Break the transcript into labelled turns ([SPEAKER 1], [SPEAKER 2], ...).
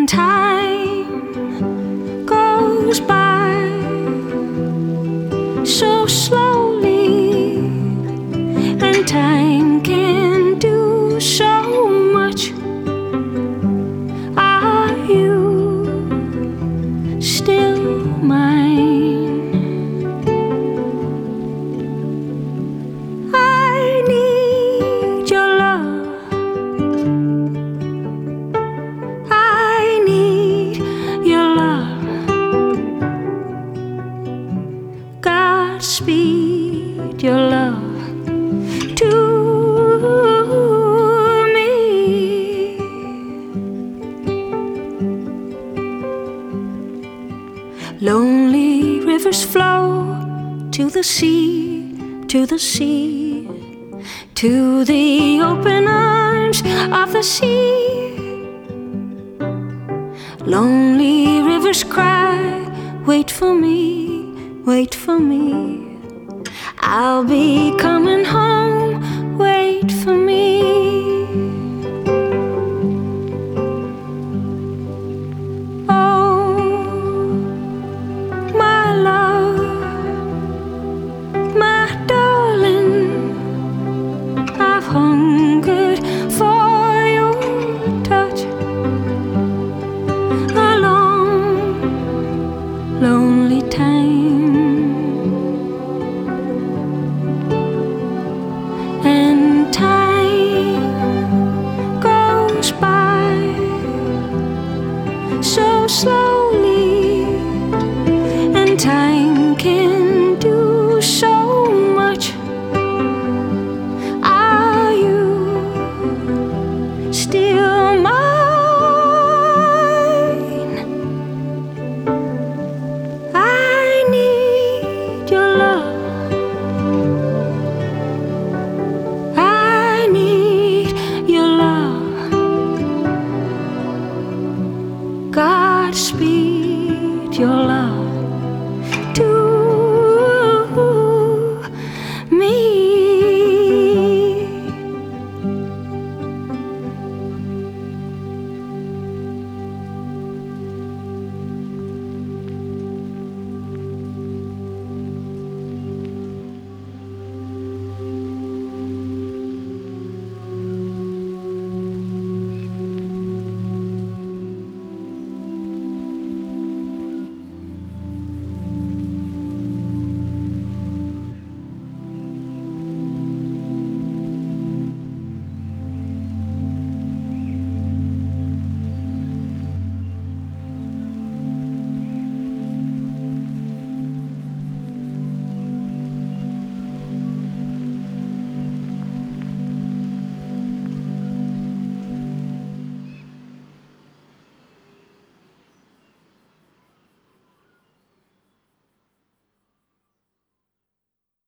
[SPEAKER 1] And time goes by so slowly, and time can do so much. Are you still mine? I need your love. I need your love. Godspeed your love to me. Lonely rivers flow to the sea, to the sea, to the open arms of the sea. Lonely rivers cry, wait for me, wait for me. I'll be coming home, wait for me. Oh, my love, my darling, I've hungered for your touch a long, lonely time. And time goes by so slowly, and time can do so much. Are you still mine? I need your love. I need your love. Godspeed your love.